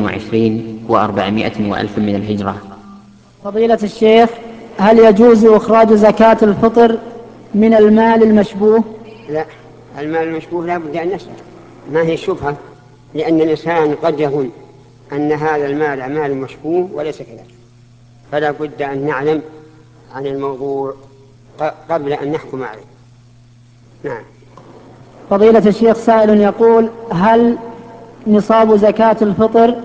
و400 وألف من الهجرة. فضيلة الشيخ، هل يجوز إخراج زكاة الفطر من المال المشبوه؟ لا، المال المشبوه لا بد أن نسأل، ما هي الشبهة، لأن الإنسان قد يظن أن هذا المال مال مشبوه وليس كذلك، فلا بد أن نعلم عن الموضوع قبل أن نحكم عليه. نعم. فضيلة الشيخ، سائل يقول: هل نصاب زكاة الفطر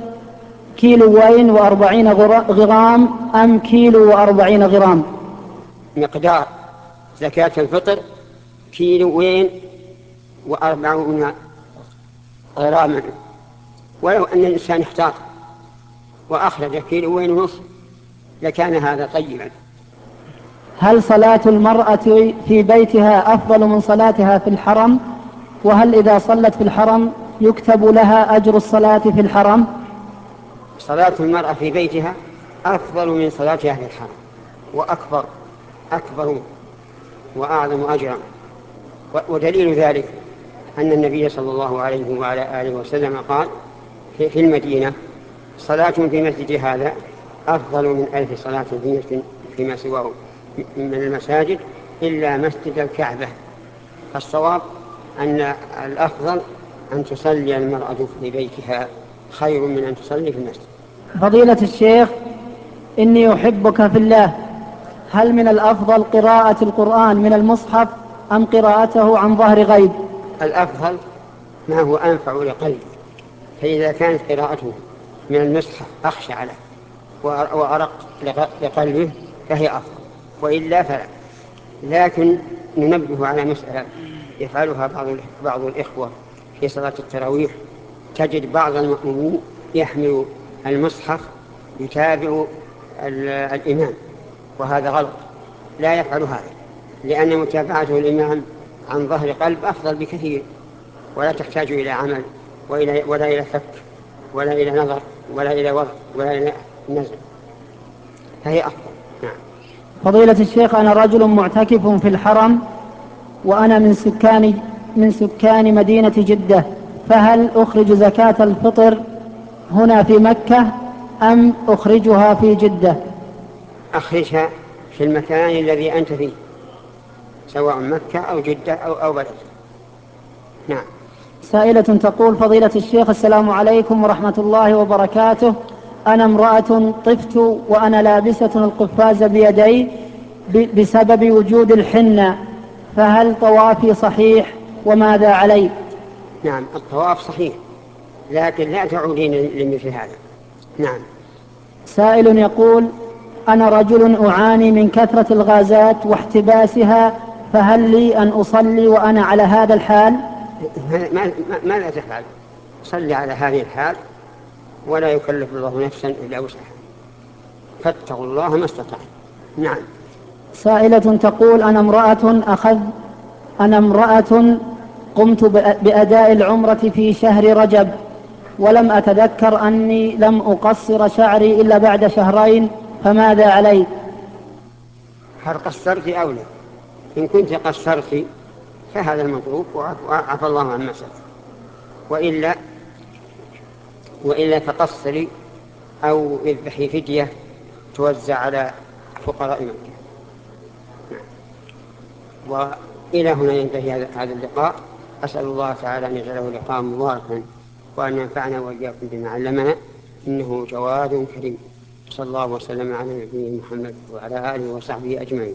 1.40 غرام أم 1.40 غرام؟ مقدار زكاة الفطر 1.40 غراما، ولو أن الإنسان احتاط وأخرج 1.5 كيلو لكان هذا طيبا. هل صلاة المرأة في بيتها أفضل من صلاتها في الحرم؟ وهل إذا صلت في الحرم يكتب لها أجر الصلاة في الحرم؟ صلاة المرأة في بيتها أفضل من صلاتها في الحرم، أكبر وأعظم أجرا. ودليل ذلك أن النبي صلى الله عليه وعلى آله وسلم قال في المدينة: صلاة في مسجد هذا أفضل من 1000 صلاة فيما سواه من المساجد إلا مسجد الكعبة. فالصواب أن الأفضل أن تصلي المرأة في بيتها خير من أن تصلي في المسجد. فضيلة الشيخ، إني أحبك في الله، هل من الأفضل قراءة القرآن من المصحف أم قراءته عن ظهر غيب؟ الأفضل ما هو أنفع لقلبه، فإذا كانت قراءته من المصحف أخشع له وأرق لقلبه فهي أفضل، وإلا فلا. لكن ننبه على مسألة يفعلها بعض الإخوة في صلاة التراويح، تجد بعض المؤمنين يحمل المصحف يتابع الإمام، وهذا غلط، لا يفعل هذا، لأن متابعته الإمام عن ظهر قلب أفضل بكثير، ولا تحتاج إلى عمل ولا إلى فك ولا إلى نظر ولا إلى وضع ولا إلى نزل، فهي أفضل. نعم. فضيلة الشيخ، أنا رجل معتكف في الحرم، وأنا من سكان مدينة جدة، فهل أخرج زكاة الفطر هنا في مكة أم أخرجها في جدة؟ أخرجها في المكان الذي أنت فيه، سواء مكة أو جدة أو بلد. نعم. سائلة تقول: فضيلة الشيخ، السلام عليكم ورحمة الله وبركاته، أنا امرأة طفت وأنا لابسة القفاز بيدي بسبب وجود الحنة، فهل طوافي صحيح وماذا علي؟ نعم، الطواف صحيح، لكن لا تعودين لمثل هذا. نعم. سائل يقول: أنا رجل أعاني من كثرة الغازات واحتباسها، فهل لي أن أصلي وأنا على هذا الحال؟ ماذا تفعل؟ صلي على هذه الحال، ولا يكلف الله نفسا إلا وسعها، فاتقوا الله ما استطعتم. نعم. سائلة تقول: أنا امرأة قمت بأداء العمرة في شهر رجب، ولم أتذكر أني لم أقصر شعري إلا بعد شهرين، فماذا علي؟ هل قصرت أو لا؟ إن كنت قصرت فهذا المطلوب وعفى الله عما سلف، وإلا فقصري أو اذبحي فدية توزع على فقراء مكة. وإلى هنا ينتهي هذا اللقاء. أسأل الله تعالى أن يجعله لقاء مباركا، وأن ينفعنا وإياكم بما علمنا، إنه جواد كريم. صلى الله وسلم على نبينا محمد وعلى آله وصحبه أجمعين.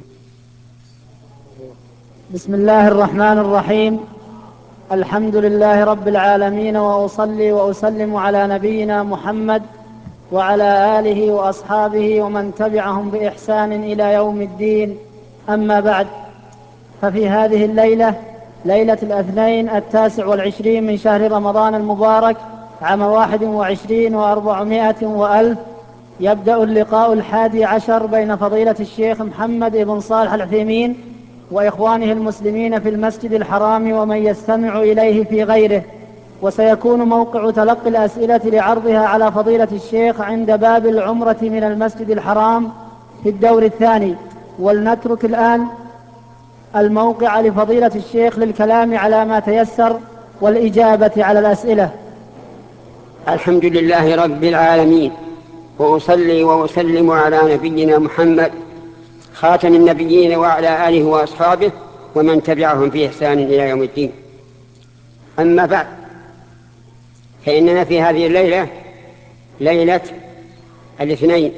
بسم الله الرحمن الرحيم، الحمد لله رب العالمين، وأصلي وأسلم على نبينا محمد وعلى آله وأصحابه ومن تبعهم بإحسان إلى يوم الدين. أما بعد، ففي هذه الليلة، ليلة الاثنين 29 من شهر رمضان المبارك عام 21 و400 وألف، يبدأ اللقاء 11 بين فضيلة الشيخ محمد بن صالح العثيمين وإخوانه المسلمين في المسجد الحرام ومن يستمع إليه في غيره، وسيكون موقع تلقي الأسئلة لعرضها على فضيلة الشيخ عند باب العمرة من المسجد الحرام في الدور الثاني. ولنترك الآن الموقع لفضيلة الشيخ للكلام على ما تيسر والإجابة على الأسئلة. الحمد لله رب العالمين، وأصلي وأسلم على نبينا محمد خاتم النبيين وعلى آله وأصحابه ومن تبعهم في إحسان إلى يوم الدين. أما بعد، فإننا في هذه الليلة، ليلة الاثنين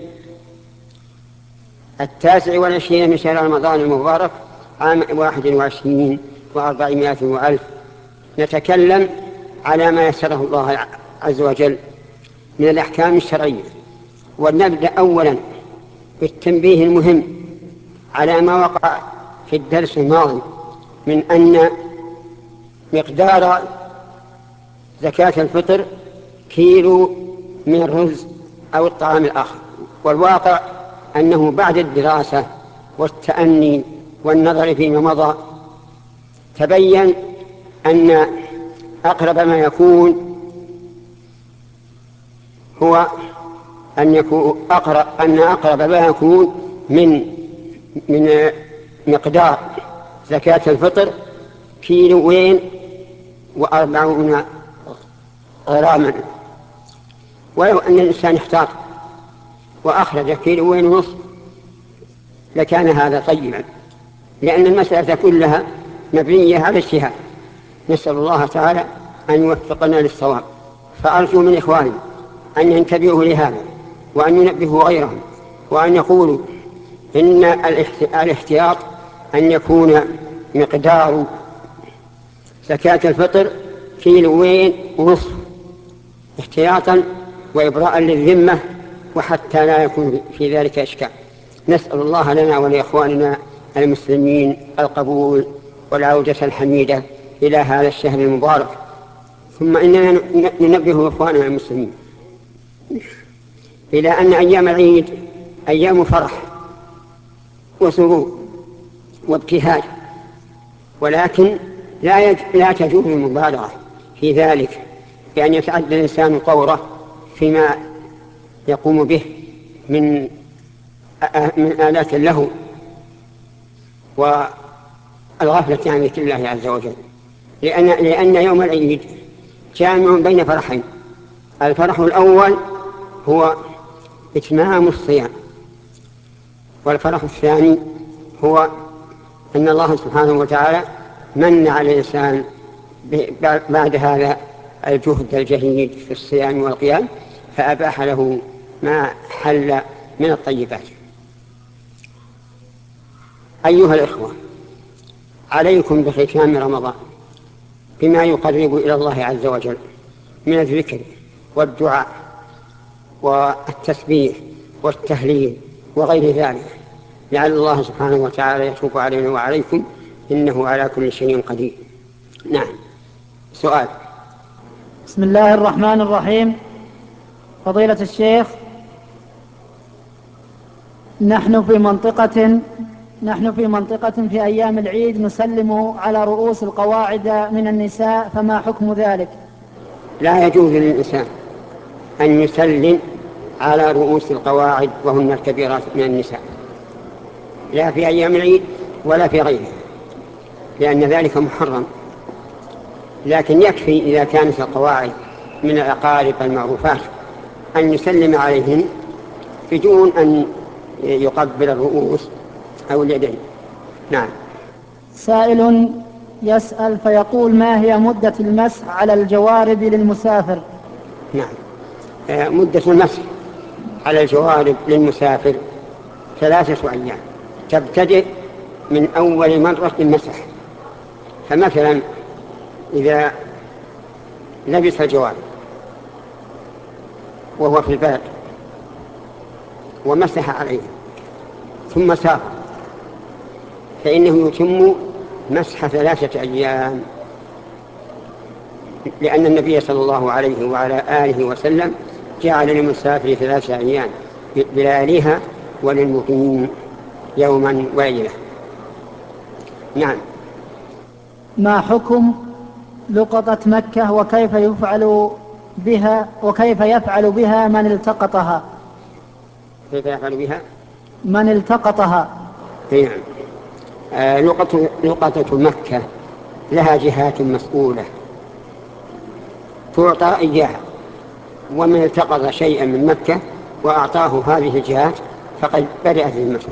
29 من شهر رمضان المبارك عام 21 و400 وألف، نتكلم على ما يسره الله عز وجل من الأحكام الشرعية. ونبدأ أولا بالتنبيه المهم على ما وقع في الدرس الماضي من أن مقدار زكاة الفطر كيلو من الرز أو الطعام الآخر. والواقع أنه بعد الدراسة والتأني والنظر فيما مضى تبين أن أقرب ما يكون هو أن أقرب ما يكون من مقدار زكاة الفطر 240 غراما. ولو أن الإنسان احتاط وأخرج 1.5 كيلو لكان هذا طيبا، لأن المسألة كلها مبنية على اجتهاد. نسأل الله تعالى أن يوفقنا للصواب. فأرجو من إخواني أن ينتبهوا لهذا، وأن ينبهوا غيرهم، وأن يقولوا إن الاحتياط أن يكون مقدار زكاة الفطر 1.5 كيلو احتياطا وإبراء للذمة، وحتى لا يكون في ذلك إشكال. نسأل الله لنا ولإخواننا المسلمين القبول والعودة الحميدة إلى هذا الشهر المبارك. ثم إننا ننبه إخواننا المسلمين إلى أن أيام العيد أيام فرح وسرور وابتهاج، ولكن لا تجوز المبالغة في ذلك بأن يتعدى الإنسان طوره فيما يقوم به من آلات له والغفلة عن ذكر الله عز وجل. لأن يوم العيد جامع بين فرحين: الفرح الأول هو إتمام الصيام، والفرح الثاني هو أن الله سبحانه وتعالى من على الإنسان بعد هذا الجهد الجهيد في الصيام والقيام فأباح له ما حل من الطيبات. أيها الإخوة، عليكم بختام رمضان بما يقرب إلى الله عز وجل من الذكر والدعاء والتسبيح والتهليل وغير ذلك، لعل الله سبحانه وتعالى يتوب علينا وعليكم، إنه على كل شيء قدير. نعم، سؤال. بسم الله الرحمن الرحيم. فضيلة الشيخ، نحن في منطقة في أيام العيد نسلم على رؤوس القواعد من النساء، فما حكم ذلك؟ لا يجوز للإنسان أن يسلم على رؤوس القواعد وهن الكبيرات من النساء، لا في أيام العيد ولا في غيره، لأن ذلك محرم. لكن يكفي إذا كانت القواعد من الأقارب المعروفات أن يسلم عليهن بدون أن يقبل الرؤوس أو اليدين. نعم. سائل يسأل فيقول: ما هي مدة المسح على الجوارب للمسافر؟ نعم، مدة المسح على الجوارب للمسافر 3 أيام، تبتدئ من أول مرة المسح. فمثلا إذا لبس الجوارب وهو في البلد ومسح عليه ثم سافر فإنه يتم مسح 3 أيام، لأن النبي صلى الله عليه وعلى آله وسلم جعل للمسافر 3 أيام بلياليها وللمقيم يوما وليلة. نعم. ما حكم لقطة مكة وكيف يفعل بها من التقطها؟ كيف يفعل بها من التقطها؟ نعم. لقطة مكة لها جهات مسؤولة تعطى إياها، ومن التقط شيئا من مكة وأعطاه هذه الجهات فقد بدأت ذمته،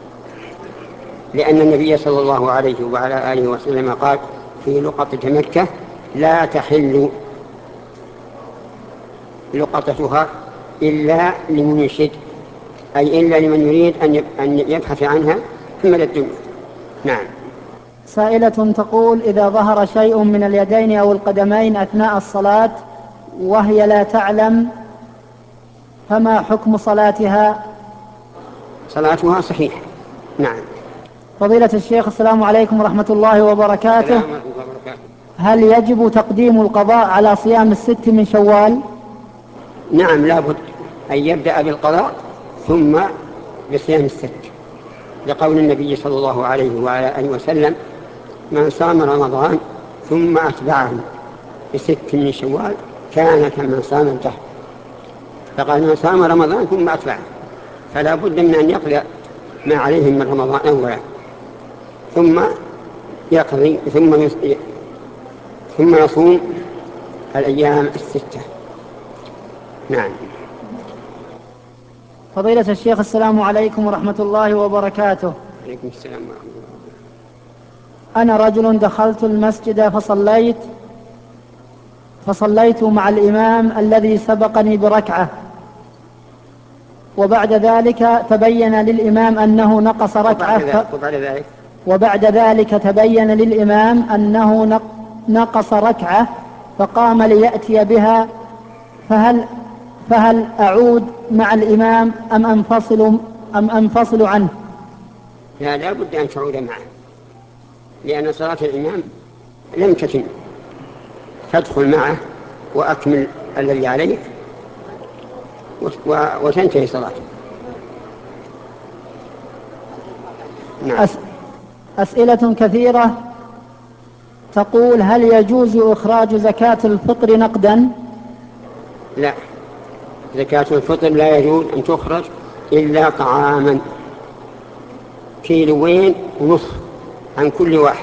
لأن النبي صلى الله عليه وعلى آله وسلم قال في لقطة مكة لا تحل لقطتها إلا لمن يشد، أي إلا لمن يريد أن يبحث عنها من الدنيا. نعم. سائلة تقول: إذا ظهر شيء من اليدين أو القدمين أثناء الصلاة وهي لا تعلم فما حكم صلاتها؟ صلاتها صحيحة. نعم. فضيلة الشيخ، السلام عليكم ورحمة الله وبركاته. هل يجب تقديم القضاء على صيام 6 من شوال؟ نعم، لابد أن يبدأ بالقضاء ثم بصيام 6، لقول النبي صلى الله عليه وعلى آله وسلم: من صام رمضان ثم أتبعه ب6 من شوال كان كمن صام الدهر. فقال: من صام رمضان ثم أتبعه، فلا بد من أن يقضي ما عليه من رمضان أولا ثم يقضي ثم يصوم الأيام 6. نعم. فضيلة الشيخ، السلام عليكم ورحمة الله وبركاته. عليكم السلام ورحمة الله. أنا رجل دخلت المسجد فصليت مع الإمام الذي سبقني بركعة، وبعد ذلك تبين للإمام أنه نقص ركعة، وبعد ذلك تبين للإمام أنه نقص ركعة فقام ليأتي بها، فهل أعود مع الإمام أم أنفصل عنه؟ لا بد أن تعود معه، لأن صلاة الإمام لم تتم، فادخل معه وأكمل الذي عليك وتنتهي صلاته. نعم. أسئلة كثيرة تقول: هل يجوز إخراج زكاة الفطر نقدا؟ لا، زكاة الفطر لا يجوز أن تخرج إلا طعاما 1.5 كيلو عن كل واحد،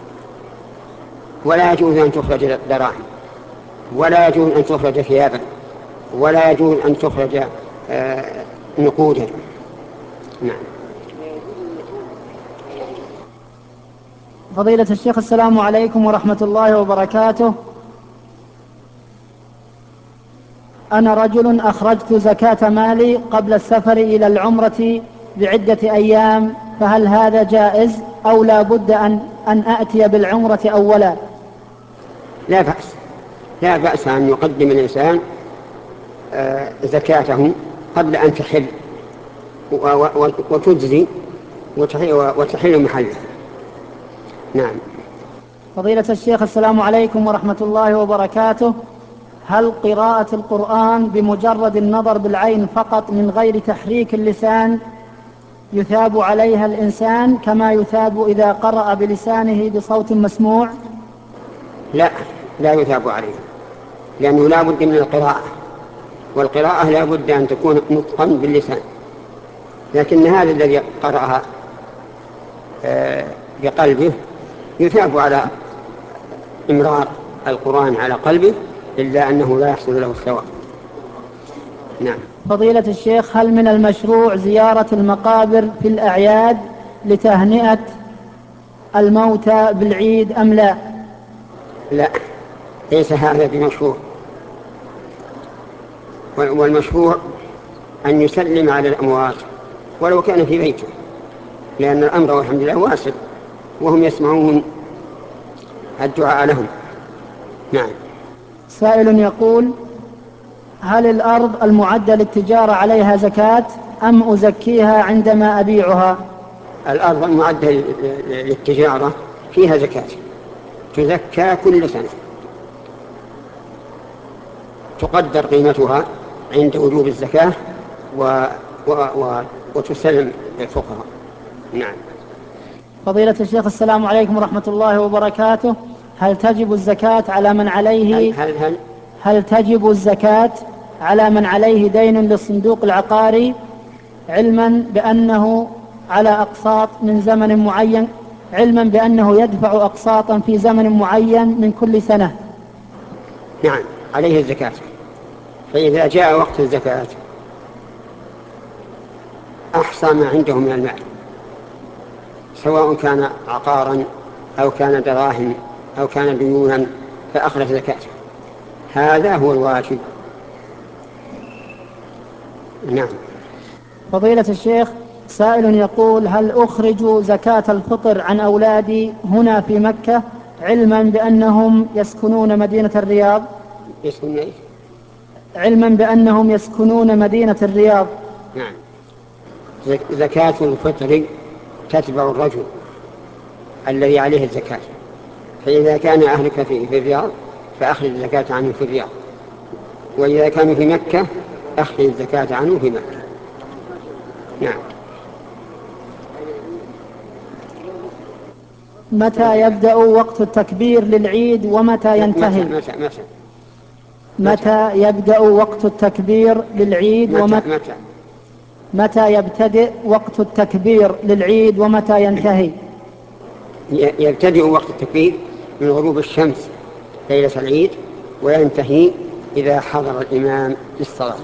ولا يجوز أن تخرج دراهم، ولا يجوز أن تخرج ثيابا، ولا يجوز أن تخرج نقودا. نعم. فضيلة الشيخ، السلام عليكم ورحمة الله وبركاته. أنا رجل أخرجت زكاة مالي قبل السفر إلى العمرة بعدة أيام، فهل هذا جائز أو لا بد أن أأتي بالعمرة أولا؟ لا بأس أن يقدم الإنسان زكاته قبل أن تحل وتجزي وتحل محله. نعم. فضيلة الشيخ، السلام عليكم ورحمة الله وبركاته. هل قراءة القرآن بمجرد النظر بالعين فقط من غير تحريك اللسان يثاب عليها الإنسان كما يثاب إذا قرأ بلسانه بصوت مسموع؟ لا يثاب عليه، لأنه لا بد من القراءة، والقراءة لا بد أن تكون نطقا باللسان، لكن هذا الذي قرأها بقلبه يثاب على إمرار القرآن على قلبه، إلا أنه لا يحصل له الثواب. نعم. فضيلة الشيخ، هل من المشروع زيارة المقابر في الأعياد لتهنئة الموتى بالعيد أم لا؟ لا، ليس هذا بمشروع، والمشروع أن يسلم على الأموات ولو كان في بيته، لأن الأمر والحمد لله واسع وهم يسمعون الدعاء لهم. نعم. سائل يقول: هل الأرض المعدة للتجارة عليها زكاة أم أزكيها عندما أبيعها؟ الأرض المعدة للتجارة فيها زكاة، تزكى كل سنة، تقدر قيمتها عند وجوب الزكاة وتسلم للفقراء. نعم. فضيلة الشيخ، السلام عليكم ورحمة الله وبركاته. هل تجب الزكاة على من عليه هل تجب الزكاة على من عليه دين للصندوق العقاري، علما بأنه على أقساط من زمن معين، علما بأنه يدفع أقساطا في زمن معين من كل سنة؟ نعم، عليه الزكاة فإذا جاء وقت الزكاة أحصى ما عنده من المال، سواء كان عقارا أو كان دراهم أو كان ديونا، فأخرج زكاته. هذا هو الواجب. نعم. فضيلة الشيخ، سائل يقول: هل أخرج زكاة الفطر عن أولادي هنا في مكة علما بأنهم يسكنون مدينة الرياض؟ علما بأنهم يسكنون مدينة الرياض. نعم. زكاة الفطر تتبع الرجل الذي عليه الزكاة، فإذا كان أهلك في الرياض فأخرج الزكاة عنه في الرياض، وإذا كانوا في مكة أخرج الزكاة عنه في مكة. نعم. متى يبدأ وقت التكبير للعيد ومتى ينتهي؟ متى يبدأ وقت التكبير للعيد متى يبتدئ وقت التكبير للعيد ومتى ينتهي؟ يبتدئ وقت التكبير من غروب الشمس ليلة العيد، وينتهي إذا حضر الإمام للصلاة.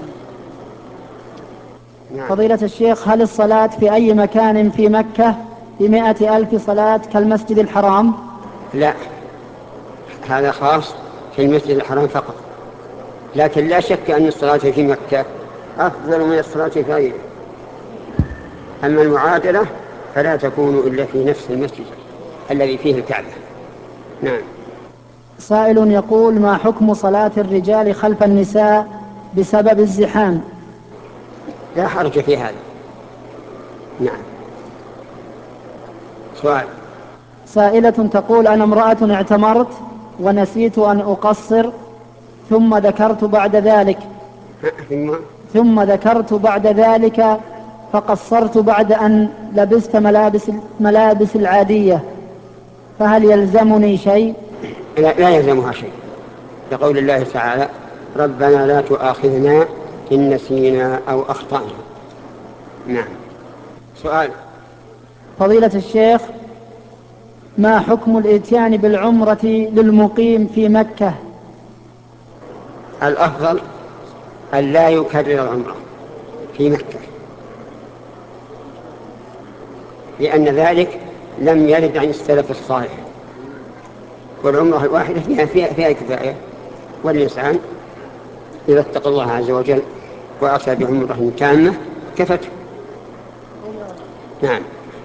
نعم. فضيلة الشيخ، هل الصلاة في أي مكان في مكة ب100,000 صلاة كالمسجد الحرام؟ لا، هذا خاص في المسجد الحرام فقط، لكن لا شك أن الصلاة في مكة أفضل من الصلاة في غيره. أما المعادلة فلا تكون إلا في نفس المسجد الذي فيه الكعبة. نعم. سائل يقول: ما حكم صلاة الرجال خلف النساء بسبب الزحام؟ لا حرج في هذا. نعم. سؤال. سائلة تقول: أنا امرأة اعتمرت ونسيت أن أقصر ثم ذكرت بعد ذلك فقصرت بعد أن لبست ملابس العادية، فهل يلزمني شيء؟ لا يلزمها شيء، لقول الله تعالى: ربنا لا تؤاخذنا إن نسينا أو أخطأنا. نعم. سؤال. فضيلة الشيخ، ما حكم الإتيان بالعمرة للمقيم في مكة؟ الأفضل أن لا يكرر العمرة في مكة، لأن ذلك لم يرد عن السلف الصالح، والعمرة الواحدة فيها كفاية، والإنسان إذا اتقى الله عز وجل وأتى بعمرة تامة كفته. نعم.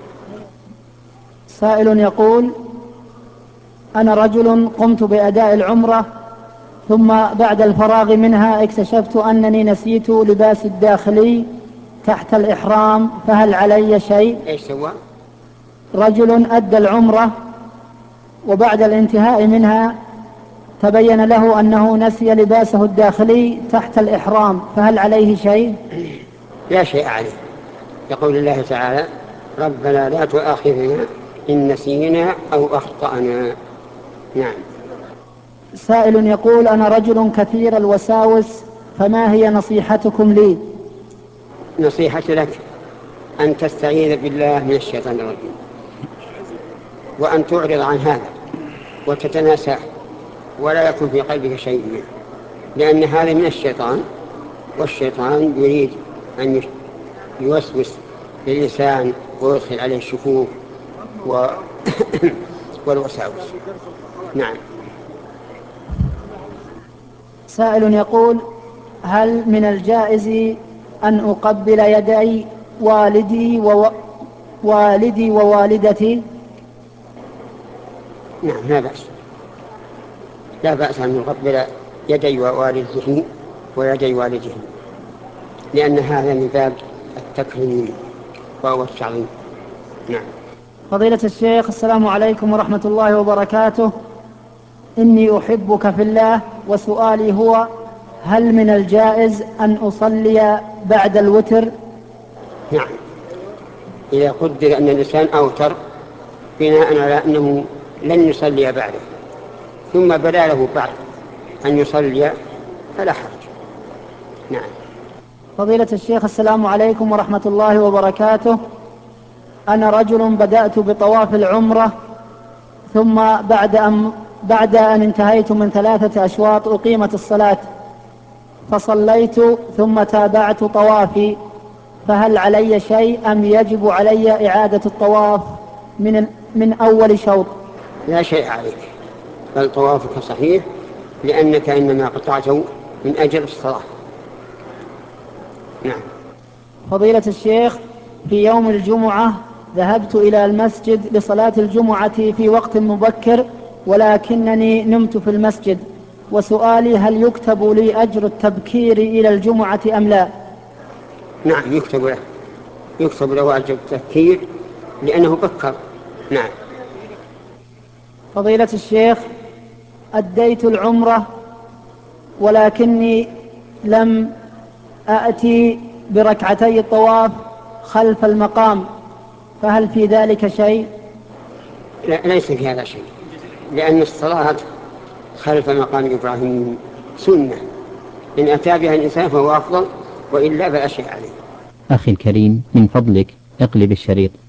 سائل يقول: أنا رجل قمت بأداء العمرة، ثم بعد الفراغ منها اكتشفت أنني نسيت لباسي الداخلي تحت الإحرام، فهل علي شيء؟ إيش سوى؟ رجل أدى العمرة وبعد الانتهاء منها تبين له أنه نسي لباسه الداخلي تحت الإحرام، فهل عليه شيء؟ لا شيء عليه، يقول الله تعالى: ربنا لا تؤاخذنا إن نسينا أو أخطأنا. نعم. سائل يقول: أنا رجل كثير الوساوس، فما هي نصيحتكم لي؟ نصيحتي لك أن تستعيذ بالله من الشيطان الرجيم، وأن تعرض عن هذا وتتناساه، ولا يكون في قلبك شيء منه، لأن هذا من الشيطان، والشيطان يريد أن يوسوس للإنسان ويدخل عليه الشكوك والوساوس. نعم. سائل يقول: هل من الجائز أن أقبل يدي والدي ووالدتي؟ نعم، لا بأس أن يقبل يدي ووالده ويدي والده، لأن هذا من باب التكريم وهو التعظيم. نعم. فضيلة الشيخ، السلام عليكم ورحمة الله وبركاته. إني أحبك في الله، وسؤالي هو: هل من الجائز أن أصلي بعد الوتر؟ نعم، إذا قدر أن الإنسان أوتر بناء على أنه لن يصلي بعده، ثم بدا له بعد أن يصلي، فلا حرج. نعم. فضيلة الشيخ، السلام عليكم ورحمة الله وبركاته. أنا رجل بدأت بطواف العمرة، ثم بعد أن انتهيت من 3 أشواط أقيمت الصلاة، فصليت ثم تابعت طوافي، فهل علي شيء أم يجب علي إعادة الطواف من أول شوط؟ لا شيء عليك، بل طوافك صحيح، لأنك إنما قطعته من أجل الصلاة. نعم. فضيلة الشيخ، في يوم الجمعة ذهبت إلى المسجد لصلاة الجمعة في وقت مبكر، ولكنني نمت في المسجد، وسؤالي هل يكتب لي أجر التبكير إلى الجمعة أم لا؟ نعم، يكتب له أجر التبكير لأنه بكر. نعم. فضيلة الشيخ، أديت العمرة ولكني لم أأتي بركعتي الطواف خلف المقام، فهل في ذلك شيء؟ لا، ليس في هذا شيء، لأن الصلاة خلف مقام إبراهيم سنة، إن أتى بها الإنسان فهو أفضل، وإلا فلا شيء عليه. أخي الكريم، من فضلك اقلب الشريط.